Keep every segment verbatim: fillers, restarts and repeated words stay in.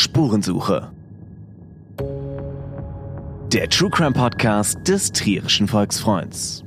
Spurensuche. Der True Crime Podcast des Trierischen Volksfreunds.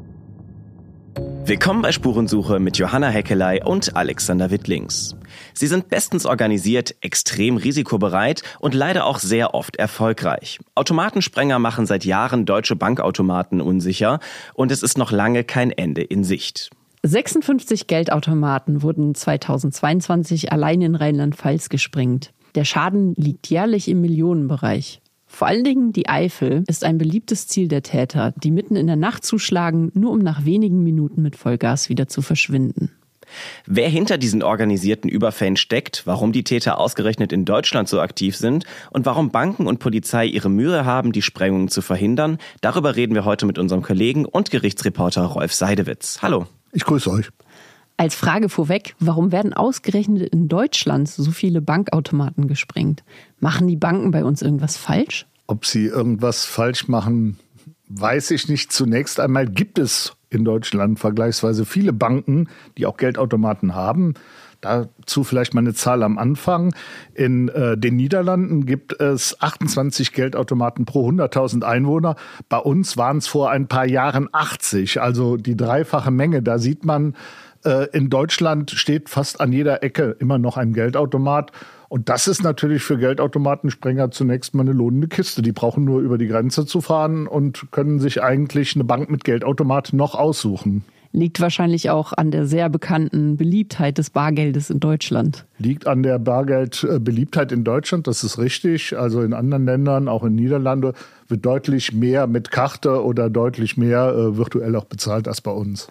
Willkommen bei Spurensuche mit Johanna Heckeley und Alexander Wittlings. Sie sind bestens organisiert, extrem risikobereit und leider auch sehr oft erfolgreich. Automatensprenger machen seit Jahren deutsche Bankautomaten unsicher und es ist noch lange kein Ende in Sicht. sechsundfünfzig Geldautomaten wurden zweitausendzweiundzwanzig allein in Rheinland-Pfalz gesprengt. Der Schaden liegt jährlich im Millionenbereich. Vor allen Dingen die Eifel ist ein beliebtes Ziel der Täter, die mitten in der Nacht zuschlagen, nur um nach wenigen Minuten mit Vollgas wieder zu verschwinden. Wer hinter diesen organisierten Überfällen steckt, warum die Täter ausgerechnet in Deutschland so aktiv sind und warum Banken und Polizei ihre Mühe haben, die Sprengungen zu verhindern, darüber reden wir heute mit unserem Kollegen und Gerichtsreporter Rolf Seidewitz. Hallo. Ich grüße euch. Als Frage vorweg, warum werden ausgerechnet in Deutschland so viele Bankautomaten gesprengt? Machen die Banken bei uns irgendwas falsch? Ob sie irgendwas falsch machen, weiß ich nicht. Zunächst einmal gibt es in Deutschland vergleichsweise viele Banken, die auch Geldautomaten haben. Dazu vielleicht mal eine Zahl am Anfang. In äh, den Niederlanden gibt es achtundzwanzig Geldautomaten pro hunderttausend Einwohner. Bei uns waren es vor ein paar Jahren achtzig, also die dreifache Menge. Da sieht man, äh, in Deutschland steht fast an jeder Ecke immer noch ein Geldautomat. Und das ist natürlich für Geldautomatensprenger zunächst mal eine lohnende Kiste. Die brauchen nur über die Grenze zu fahren und können sich eigentlich eine Bank mit Geldautomat noch aussuchen. Liegt wahrscheinlich auch an der sehr bekannten Beliebtheit des Bargeldes in Deutschland. Liegt an der Bargeldbeliebtheit in Deutschland, das ist richtig. Also in anderen Ländern, auch in Niederlande, wird deutlich mehr mit Karte oder deutlich mehr äh, virtuell auch bezahlt als bei uns.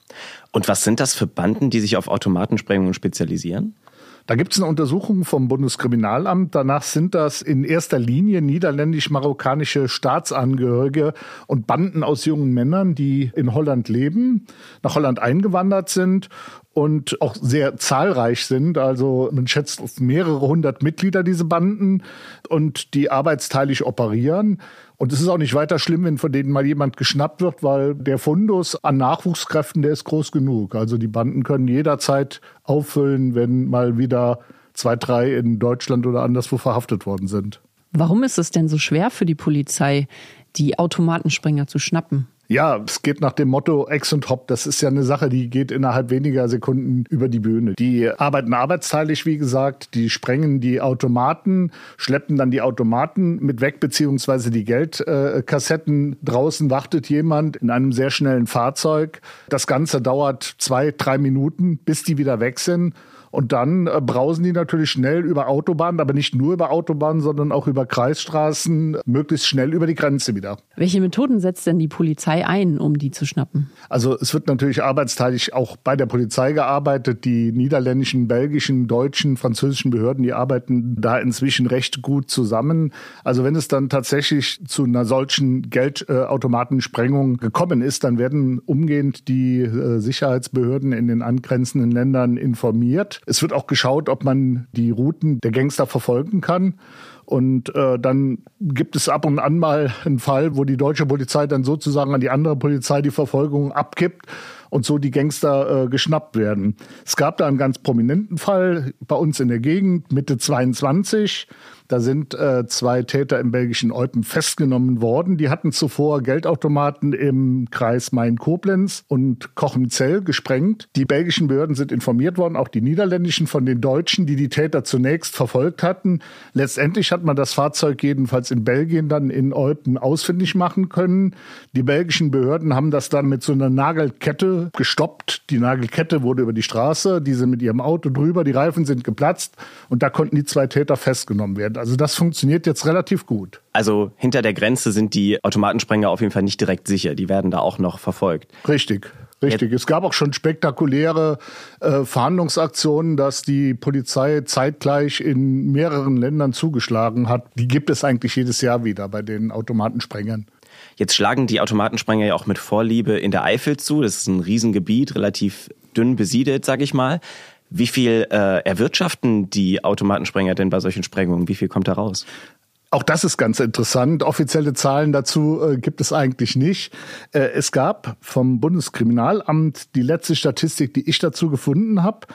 Und was sind das für Banden, die sich auf Automatensprengungen spezialisieren? Da gibt es eine Untersuchung vom Bundeskriminalamt. Danach sind das in erster Linie niederländisch-marokkanische Staatsangehörige und Banden aus jungen Männern, die in Holland leben, nach Holland eingewandert sind und auch sehr zahlreich sind. Also man schätzt auf mehrere hundert Mitglieder, diese Banden, und die arbeitsteilig operieren. Und es ist auch nicht weiter schlimm, wenn von denen mal jemand geschnappt wird, weil der Fundus an Nachwuchskräften, der ist groß genug. Also die Banden können jederzeit auffüllen, wenn mal wieder zwei, drei in Deutschland oder anderswo verhaftet worden sind. Warum ist es denn so schwer für die Polizei, die Automatensprenger zu schnappen? Ja, es geht nach dem Motto Ex und Hop. Das ist ja eine Sache, die geht innerhalb weniger Sekunden über die Bühne. Die arbeiten arbeitsteilig, wie gesagt. Die sprengen die Automaten, schleppen dann die Automaten mit weg, beziehungsweise die Geldkassetten. Draußen wartet jemand in einem sehr schnellen Fahrzeug. Das Ganze dauert zwei, drei Minuten, bis die wieder weg sind. Und dann äh, brausen die natürlich schnell über Autobahnen, aber nicht nur über Autobahnen, sondern auch über Kreisstraßen, möglichst schnell über die Grenze wieder. Welche Methoden setzt denn die Polizei ein, um die zu schnappen? Also es wird natürlich arbeitsteilig auch bei der Polizei gearbeitet. Die niederländischen, belgischen, deutschen, französischen Behörden, die arbeiten da inzwischen recht gut zusammen. Also wenn es dann tatsächlich zu einer solchen Geldautomatensprengung gekommen ist, dann werden umgehend die äh, Sicherheitsbehörden in den angrenzenden Ländern informiert. Es wird auch geschaut, ob man die Routen der Gangster verfolgen kann. Und äh, dann gibt es ab und an mal einen Fall, wo die deutsche Polizei dann sozusagen an die andere Polizei die Verfolgung abgibt und so die Gangster äh, geschnappt werden. Es gab da einen ganz prominenten Fall bei uns in der Gegend, Mitte zweiundzwanzig. Da sind äh, zwei Täter im belgischen Eupen festgenommen worden. Die hatten zuvor Geldautomaten im Kreis Main-Koblenz und Kochenzell gesprengt. Die belgischen Behörden sind informiert worden, auch die niederländischen, von den Deutschen, die die Täter zunächst verfolgt hatten. Letztendlich hat man das Fahrzeug jedenfalls in Belgien dann in Eupen ausfindig machen können. Die belgischen Behörden haben das dann mit so einer Nagelkette gestoppt. Die Nagelkette wurde über die Straße, die sind mit ihrem Auto drüber, die Reifen sind geplatzt und da konnten die zwei Täter festgenommen werden. Also das funktioniert jetzt relativ gut. Also hinter der Grenze sind die Automatensprenger auf jeden Fall nicht direkt sicher. Die werden da auch noch verfolgt. Richtig, richtig. Jetzt. Es gab auch schon spektakuläre äh, Verhandlungsaktionen, dass die Polizei zeitgleich in mehreren Ländern zugeschlagen hat. Die gibt es eigentlich jedes Jahr wieder bei den Automatensprengern. Jetzt schlagen die Automatensprenger ja auch mit Vorliebe in der Eifel zu. Das ist ein Riesengebiet, relativ dünn besiedelt, sag ich mal. Wie viel äh, erwirtschaften die Automatensprenger denn bei solchen Sprengungen? Wie viel kommt da raus? Auch das ist ganz interessant. Offizielle Zahlen dazu äh, gibt es eigentlich nicht. Äh, es gab vom Bundeskriminalamt die letzte Statistik, die ich dazu gefunden habe.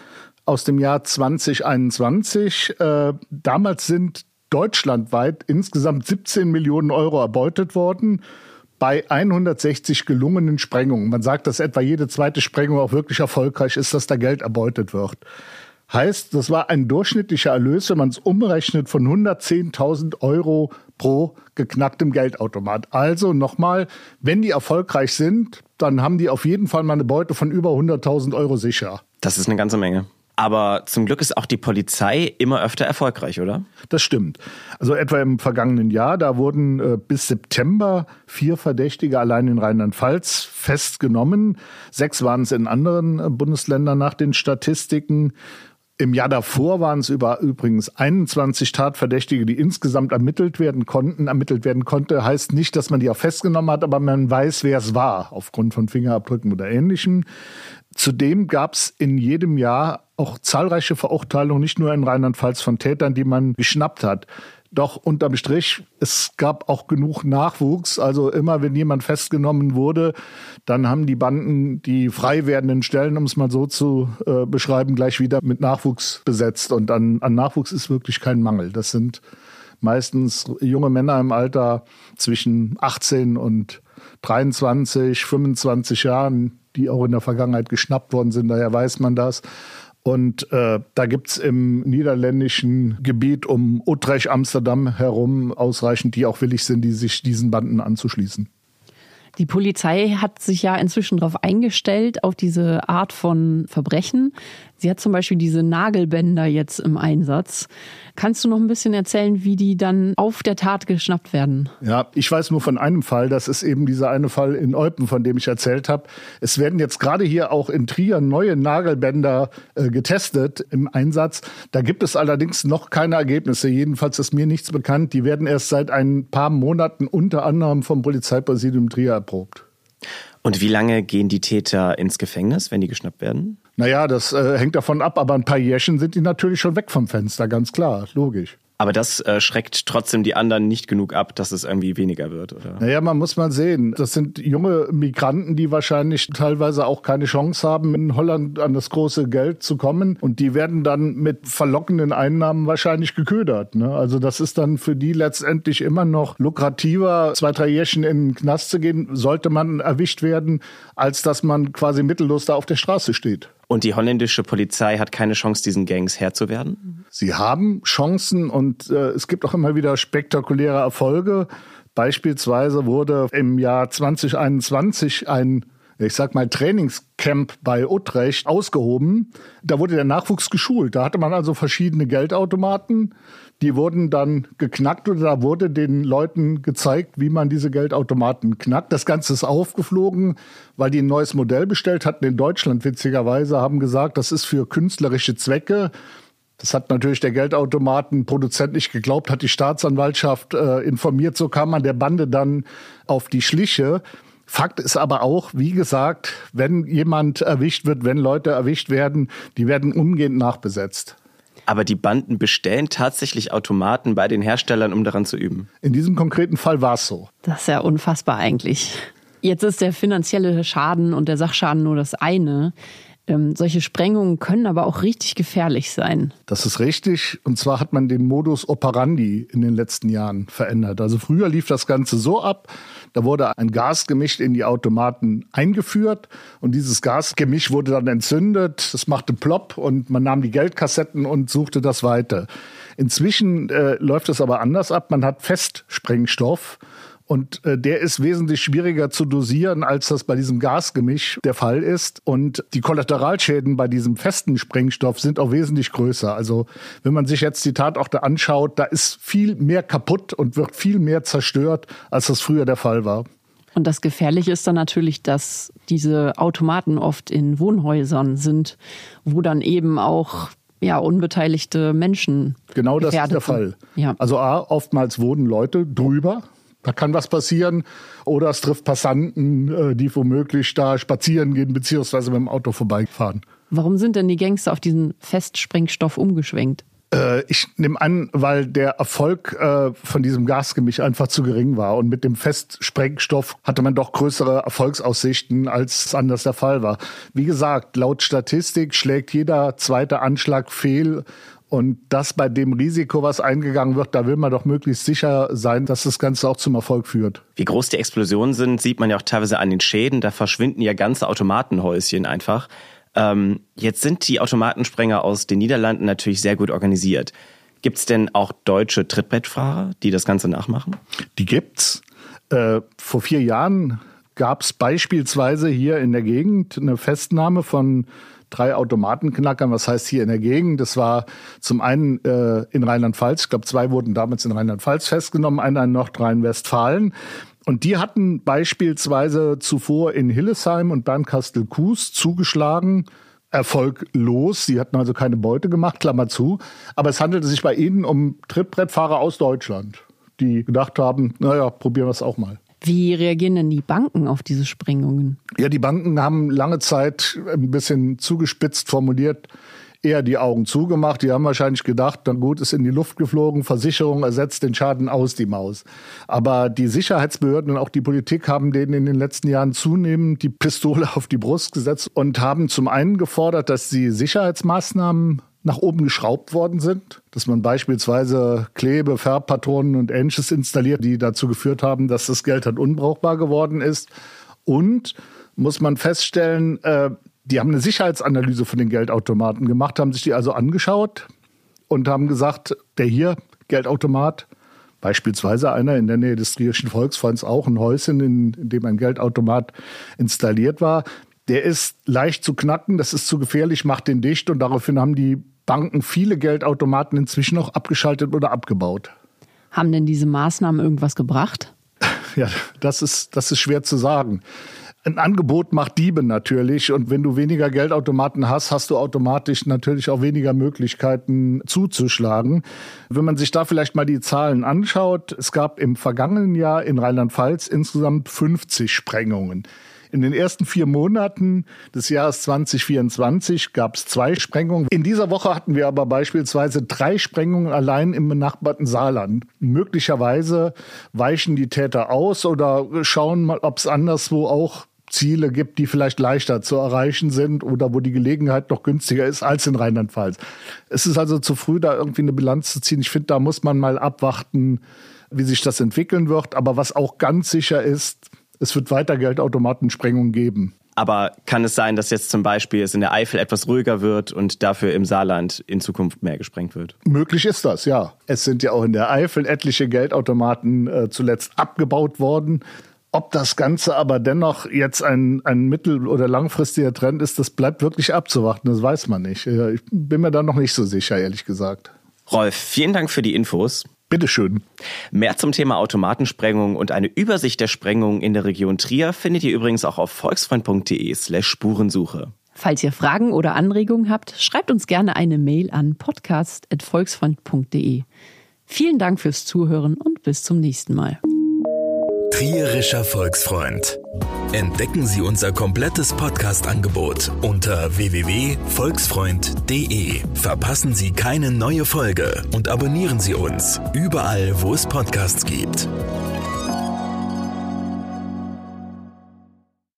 aus dem Jahr zwanzig einundzwanzig. Äh, damals sind deutschlandweit insgesamt siebzehn Millionen Euro erbeutet worden bei hundertsechzig gelungenen Sprengungen. Man sagt, dass etwa jede zweite Sprengung auch wirklich erfolgreich ist, dass da Geld erbeutet wird. Heißt, das war ein durchschnittlicher Erlös, wenn man es umrechnet, von hundertzehntausend Euro pro geknacktem Geldautomat. Also nochmal, wenn die erfolgreich sind, dann haben die auf jeden Fall mal eine Beute von über hunderttausend Euro sicher. Das ist eine ganze Menge. Aber zum Glück ist auch die Polizei immer öfter erfolgreich, oder? Das stimmt. Also etwa im vergangenen Jahr, da wurden äh, bis September vier Verdächtige allein in Rheinland-Pfalz festgenommen. Sechs waren es in anderen äh, Bundesländern nach den Statistiken. Im Jahr davor waren es über übrigens einundzwanzig Tatverdächtige, die insgesamt ermittelt werden konnten. Ermittelt werden konnte heißt nicht, dass man die auch festgenommen hat, aber man weiß, wer es war, aufgrund von Fingerabdrücken oder Ähnlichem. Zudem gab es in jedem Jahr auch zahlreiche Verurteilungen, nicht nur in Rheinland-Pfalz von Tätern, die man geschnappt hat. Doch unterm Strich, es gab auch genug Nachwuchs. Also immer, wenn jemand festgenommen wurde, dann haben die Banden die frei werdenden Stellen, um es mal so zu äh, beschreiben, gleich wieder mit Nachwuchs besetzt. Und an, an Nachwuchs ist wirklich kein Mangel. Das sind meistens junge Männer im Alter zwischen achtzehn und dreiundzwanzig, fünfundzwanzig Jahren, die auch in der Vergangenheit geschnappt worden sind. Daher weiß man das. Und äh, da gibt's im niederländischen Gebiet um Utrecht, Amsterdam herum ausreichend, die auch willig sind, die sich diesen Banden anzuschließen. Die Polizei hat sich ja inzwischen darauf eingestellt, auf diese Art von Verbrechen. Sie hat zum Beispiel diese Nagelbänder jetzt im Einsatz. Kannst du noch ein bisschen erzählen, wie die dann auf der Tat geschnappt werden? Ja, ich weiß nur von einem Fall. Das ist eben dieser eine Fall in Eupen, von dem ich erzählt habe. Es werden jetzt gerade hier auch in Trier neue Nagelbänder äh, getestet im Einsatz. Da gibt es allerdings noch keine Ergebnisse. Jedenfalls ist mir nichts bekannt. Die werden erst seit ein paar Monaten unter anderem vom Polizeipräsidium Trier erprobt. Und wie lange gehen die Täter ins Gefängnis, wenn die geschnappt werden? Naja, das äh, hängt davon ab, aber ein paar Jährchen sind die natürlich schon weg vom Fenster, ganz klar, logisch. Aber das äh, schreckt trotzdem die anderen nicht genug ab, dass es irgendwie weniger wird, oder? Naja, man muss mal sehen. Das sind junge Migranten, die wahrscheinlich teilweise auch keine Chance haben, in Holland an das große Geld zu kommen. Und die werden dann mit verlockenden Einnahmen wahrscheinlich geködert, ne? Also das ist dann für die letztendlich immer noch lukrativer, zwei, drei Jährchen in den Knast zu gehen, sollte man erwischt werden, als dass man quasi mittellos da auf der Straße steht. Und die holländische Polizei hat keine Chance, diesen Gangs Herr zu werden? Sie haben Chancen und äh, es gibt auch immer wieder spektakuläre Erfolge. Beispielsweise wurde im Jahr zwanzig einundzwanzig ein, ich sag mal, Trainingscamp bei Utrecht ausgehoben. Da wurde der Nachwuchs geschult. Da hatte man also verschiedene Geldautomaten. Die wurden dann geknackt oder da wurde den Leuten gezeigt, wie man diese Geldautomaten knackt. Das Ganze ist aufgeflogen, weil die ein neues Modell bestellt hatten in Deutschland, witzigerweise, haben gesagt, das ist für künstlerische Zwecke. Das hat natürlich der Geldautomatenproduzent nicht geglaubt, hat die Staatsanwaltschaft äh, informiert. So kam man der Bande dann auf die Schliche. Fakt ist aber auch, wie gesagt, wenn jemand erwischt wird, wenn Leute erwischt werden, die werden umgehend nachbesetzt. Aber die Banden bestellen tatsächlich Automaten bei den Herstellern, um daran zu üben. In diesem konkreten Fall war es so. Das ist ja unfassbar eigentlich. Jetzt ist der finanzielle Schaden und der Sachschaden nur das eine. Ähm, solche Sprengungen können aber auch richtig gefährlich sein. Das ist richtig. Und zwar hat man den Modus operandi in den letzten Jahren verändert. Also früher lief das Ganze so ab, da wurde ein Gasgemisch in die Automaten eingeführt und dieses Gasgemisch wurde dann entzündet. Das machte plopp und man nahm die Geldkassetten und suchte das weiter. Inzwischen äh, läuft es aber anders ab. Man hat Festsprengstoff. Und äh, der ist wesentlich schwieriger zu dosieren, als das bei diesem Gasgemisch der Fall ist. Und die Kollateralschäden bei diesem festen Sprengstoff sind auch wesentlich größer. Also wenn man sich jetzt die Tatorte anschaut, da ist viel mehr kaputt und wird viel mehr zerstört, als das früher der Fall war. Und das Gefährliche ist dann natürlich, dass diese Automaten oft in Wohnhäusern sind, wo dann eben auch ja, unbeteiligte Menschen Genau das ist der sind. Fall. Ja. Also A, oftmals wohnen Leute drüber. Da kann was passieren. Oder es trifft Passanten, die womöglich da spazieren gehen, beziehungsweise mit dem Auto vorbeifahren. Warum sind denn die Gangster auf diesen Festsprengstoff umgeschwenkt? Äh, ich nehme an, weil der Erfolg äh, von diesem Gasgemisch einfach zu gering war. Und mit dem Festsprengstoff hatte man doch größere Erfolgsaussichten, als anders der Fall war. Wie gesagt, laut Statistik schlägt jeder zweite Anschlag fehl. Und das bei dem Risiko, was eingegangen wird, da will man doch möglichst sicher sein, dass das Ganze auch zum Erfolg führt. Wie groß die Explosionen sind, sieht man ja auch teilweise an den Schäden. Da verschwinden ja ganze Automatenhäuschen einfach. Ähm, jetzt sind die Automatensprenger aus den Niederlanden natürlich sehr gut organisiert. Gibt es denn auch deutsche Trittbrettfahrer, die das Ganze nachmachen? Die gibt's. Äh, vor vier Jahren gab es beispielsweise hier in der Gegend eine Festnahme von drei Automatenknackern. Was heißt hier in der Gegend? Das war zum einen äh, in Rheinland-Pfalz. Ich glaube, zwei wurden damals in Rheinland-Pfalz festgenommen, einer in Nordrhein-Westfalen. Und die hatten beispielsweise zuvor in Hillesheim und Bernkastel-Kues zugeschlagen. Erfolglos. Sie hatten also keine Beute gemacht, Klammer zu. Aber es handelte sich bei ihnen um Trittbrettfahrer aus Deutschland, die gedacht haben, naja, probieren wir es auch mal. Wie reagieren denn die Banken auf diese Sprengungen? Ja, die Banken haben lange Zeit ein bisschen zugespitzt formuliert, eher die Augen zugemacht. Die haben wahrscheinlich gedacht, dann gut, ist in die Luft geflogen, Versicherung ersetzt den Schaden aus, die Maus. Aber die Sicherheitsbehörden und auch die Politik haben denen in den letzten Jahren zunehmend die Pistole auf die Brust gesetzt und haben zum einen gefordert, dass die Sicherheitsmaßnahmen nach oben geschraubt worden sind, dass man beispielsweise Klebe, Färbpatronen und Ähnliches installiert, die dazu geführt haben, dass das Geld halt unbrauchbar geworden ist. Und muss man feststellen, äh, die haben eine Sicherheitsanalyse von den Geldautomaten gemacht, haben sich die also angeschaut und haben gesagt, der hier, Geldautomat, beispielsweise einer in der Nähe des Trierischen Volksfreunds, auch ein Häuschen, in, in dem ein Geldautomat installiert war, der ist leicht zu knacken, das ist zu gefährlich, macht den dicht. Und daraufhin haben die Banken viele Geldautomaten inzwischen auch abgeschaltet oder abgebaut. Haben denn diese Maßnahmen irgendwas gebracht? Ja, das ist, das ist schwer zu sagen. Ein Angebot macht Diebe natürlich. Und wenn du weniger Geldautomaten hast, hast du automatisch natürlich auch weniger Möglichkeiten zuzuschlagen. Wenn man sich da vielleicht mal die Zahlen anschaut, es gab im vergangenen Jahr in Rheinland-Pfalz insgesamt fünfzig Sprengungen. In den ersten vier Monaten des Jahres zwanzig vierundzwanzig gab es zwei Sprengungen. In dieser Woche hatten wir aber beispielsweise drei Sprengungen allein im benachbarten Saarland. Möglicherweise weichen die Täter aus oder schauen mal, ob es anderswo auch Ziele gibt, die vielleicht leichter zu erreichen sind oder wo die Gelegenheit noch günstiger ist als in Rheinland-Pfalz. Es ist also zu früh, da irgendwie eine Bilanz zu ziehen. Ich finde, da muss man mal abwarten, wie sich das entwickeln wird. Aber was auch ganz sicher ist, es wird weiter Geldautomatensprengungen geben. Aber kann es sein, dass jetzt zum Beispiel es in der Eifel etwas ruhiger wird und dafür im Saarland in Zukunft mehr gesprengt wird? Möglich ist das, ja. Es sind ja auch in der Eifel etliche Geldautomaten äh, zuletzt abgebaut worden. Ob das Ganze aber dennoch jetzt ein, ein mittel- oder langfristiger Trend ist, das bleibt wirklich abzuwarten. Das weiß man nicht. Ich bin mir da noch nicht so sicher, ehrlich gesagt. Rolf, vielen Dank für die Infos. Bitteschön. Mehr zum Thema Automatensprengung und eine Übersicht der Sprengungen in der Region Trier findet ihr übrigens auch auf volksfreund.de slash Spurensuche. Falls ihr Fragen oder Anregungen habt, schreibt uns gerne eine Mail an podcast at volksfreund punkt de. Vielen Dank fürs Zuhören und bis zum nächsten Mal. Trierischer Volksfreund. Entdecken Sie unser komplettes Podcast-Angebot unter w w w punkt volksfreund punkt de. Verpassen Sie keine neue Folge und abonnieren Sie uns überall, wo es Podcasts gibt.